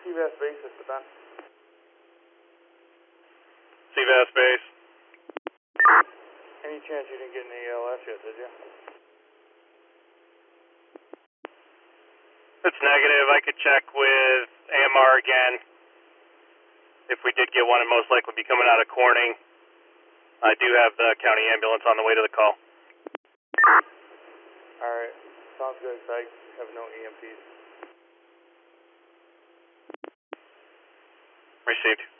CVS base, this is Ben. CVS base. Any chance you didn't get an ALS yet, did you? It's negative. I could check with AMR again. If we did get one, it most likely be coming out of Corning. I do have the county ambulance on the way to the call. Alright, sounds good. I have no EMPs. Received.